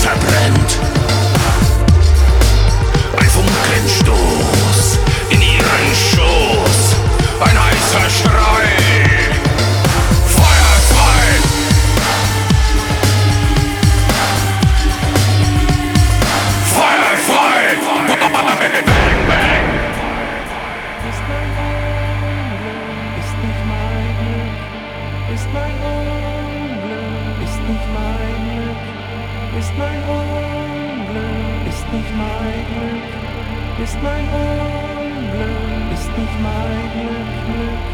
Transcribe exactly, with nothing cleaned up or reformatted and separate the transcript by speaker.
Speaker 1: verbrennt. Ein Funkenstoß in ihren Schoß, ein heißer Schrei. Feuer frei! Feuer frei! Bang, bang!
Speaker 2: Ist mein Unglück, ist nicht mein Glück, ist mein Unglück, ist nicht mein Glück, ist mein Unglück, ist nicht mein Glück, ist mein Unglück, ist nicht mein Glück, Glück.